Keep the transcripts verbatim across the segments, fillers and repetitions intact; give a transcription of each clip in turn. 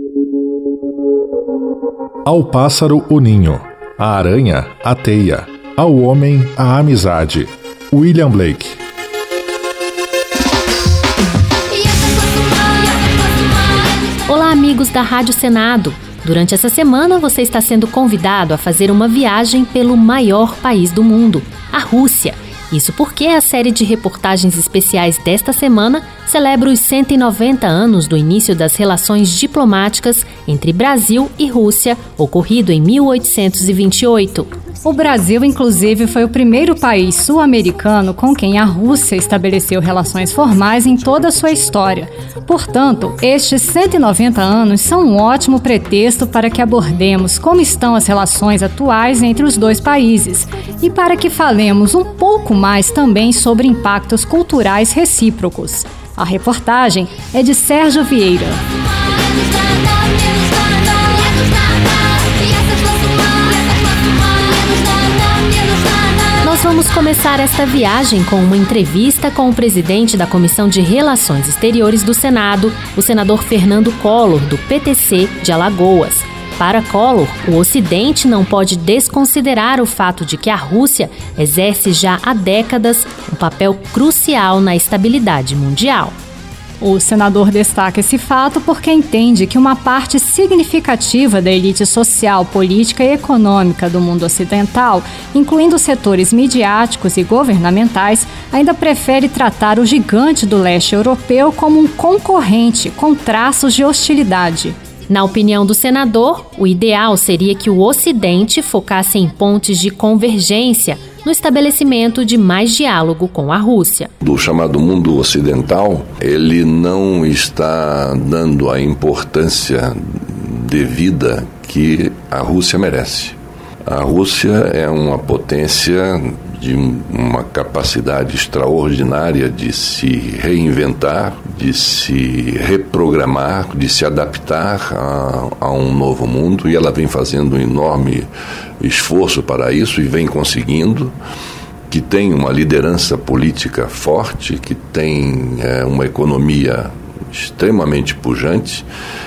Ao pássaro o ninho, à aranha a teia, ao homem a amizade. William Blake. Olá, amigos da Rádio Senado. Durante essa semana, você está sendo convidado a fazer uma viagem pelo maior país do mundo, a Rússia. Isso porque a série de reportagens especiais desta semana celebra os cento e noventa anos do início das relações diplomáticas entre Brasil e Rússia, ocorrido em mil oitocentos e vinte e oito. O Brasil, inclusive, foi o primeiro país sul-americano com quem a Rússia estabeleceu relações formais em toda a sua história. Portanto, estes cento e noventa anos são um ótimo pretexto para que abordemos como estão as relações atuais entre os dois países e para que falemos um pouco mais também sobre impactos culturais recíprocos. A reportagem é de Sérgio Vieira. Nós vamos começar esta viagem com uma entrevista com o presidente da Comissão de Relações Exteriores do Senado, o senador Fernando Collor, do P T C de Alagoas. Para Collor, o Ocidente não pode desconsiderar o fato de que a Rússia exerce já há décadas um papel crucial na estabilidade mundial. O senador destaca esse fato porque entende que uma parte significativa da elite social, política e econômica do mundo ocidental, incluindo setores midiáticos e governamentais, ainda prefere tratar o gigante do leste europeu como um concorrente com traços de hostilidade. Na opinião do senador, o ideal seria que o Ocidente focasse em pontes de convergência no estabelecimento de mais diálogo com a Rússia. Do chamado mundo ocidental, ele não está dando a importância devida que a Rússia merece. A Rússia é uma potência de uma capacidade extraordinária de se reinventar, de se reprogramar, de se adaptar a, a um novo mundo, e ela vem fazendo um enorme esforço para isso e vem conseguindo, que tem uma liderança política forte, que tem é, uma economia extremamente pujante,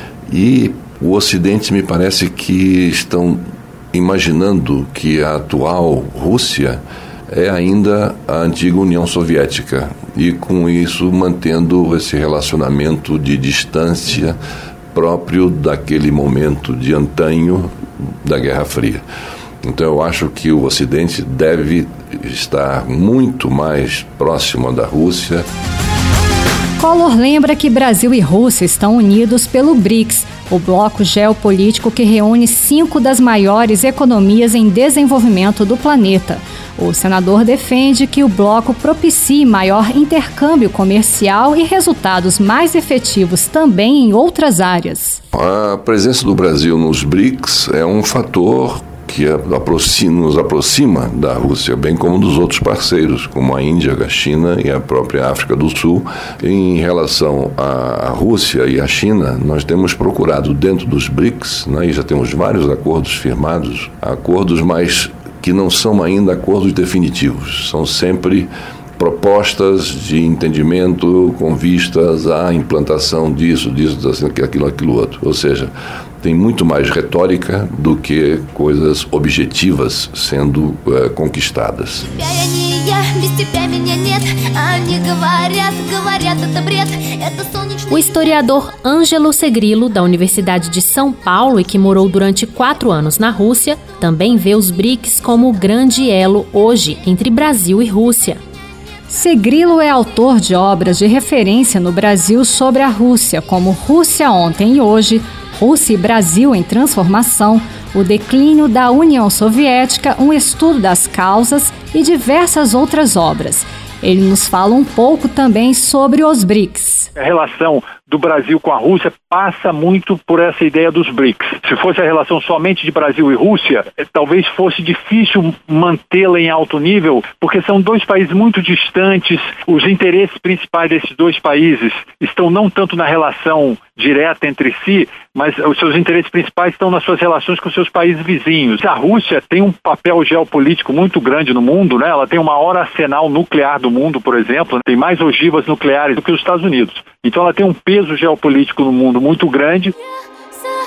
e o Ocidente me parece que estão imaginando que a atual Rússia é ainda a antiga União Soviética, e com isso mantendo esse relacionamento de distância próprio daquele momento de antanho da Guerra Fria. Então eu acho que o Ocidente deve estar muito mais próximo da Rússia. Collor lembra que Brasil e Rússia estão unidos pelo BRICS, o bloco geopolítico que reúne cinco das maiores economias em desenvolvimento do planeta. O senador defende que o bloco propicie maior intercâmbio comercial e resultados mais efetivos também em outras áreas. A presença do Brasil nos BRICS é um fator que aproxima, nos aproxima da Rússia, bem como dos outros parceiros, como a Índia, a China e a própria África do Sul. Em relação à Rússia e à China, nós temos procurado dentro dos BRICS, né, e já temos vários acordos firmados, acordos mais que não são ainda acordos definitivos, são sempre propostas de entendimento com vistas à implantação disso, disso, aquilo, aquilo outro. Ou seja, tem muito mais retórica do que coisas objetivas sendo uh, conquistadas. O historiador Ângelo Segrilo, da Universidade de São Paulo e que morou durante quatro anos na Rússia, também vê os BRICS como o grande elo hoje entre Brasil e Rússia. Segrilo é autor de obras de referência no Brasil sobre a Rússia, como Rússia ontem e hoje, Rússia e Brasil em transformação, o declínio da União Soviética, um estudo das causas e diversas outras obras. Ele nos fala um pouco também sobre os BRICS. A relação do Brasil com a Rússia passa muito por essa ideia dos BRICS. Se fosse a relação somente de Brasil e Rússia, talvez fosse difícil mantê-la em alto nível, porque são dois países muito distantes. Os interesses principais desses dois países estão não tanto na relação direta entre si, mas os seus interesses principais estão nas suas relações com seus países vizinhos. A Rússia tem um papel geopolítico muito grande no mundo, né? Ela tem o maior arsenal nuclear do mundo, por exemplo, tem mais ogivas nucleares do que os Estados Unidos. Então ela tem um peso geopolítico no mundo muito grande.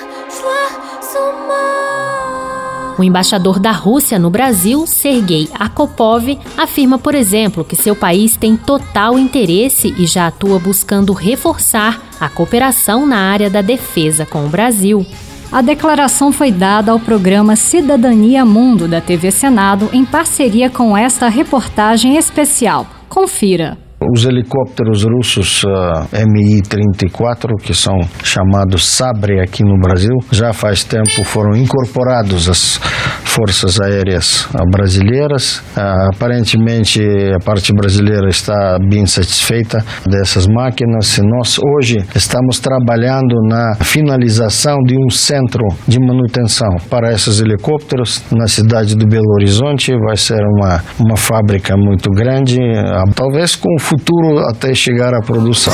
O embaixador da Rússia no Brasil, Sergei Akopov, afirma, por exemplo, que seu país tem total interesse e já atua buscando reforçar a cooperação na área da defesa com o Brasil. A declaração foi dada ao programa Cidadania Mundo da T V Senado em parceria com esta reportagem especial. Confira. Os helicópteros russos uh, M I trinta e quatro, que são chamados Sabre aqui no Brasil, já faz tempo foram incorporados às forças aéreas brasileiras. Uh, aparentemente a parte brasileira está bem satisfeita dessas máquinas. Nós hoje estamos trabalhando na finalização de um centro de manutenção para esses helicópteros na cidade do Belo Horizonte. Vai ser uma, uma fábrica muito grande, uh, talvez com o futuro até chegar à produção.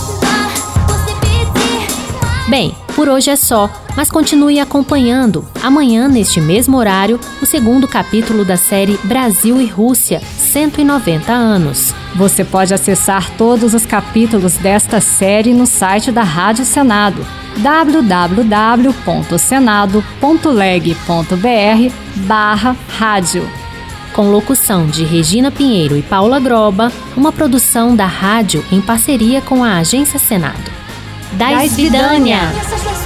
Bem, por hoje é só, mas continue acompanhando. Amanhã, neste mesmo horário, o segundo capítulo da série Brasil e Rússia, cento e noventa anos. Você pode acessar todos os capítulos desta série no site da Rádio Senado, w w w ponto senado ponto leg ponto b r barra rádio. Com locução de Regina Pinheiro e Paula Groba, uma produção da rádio em parceria com a Agência Senado. Da Svidania!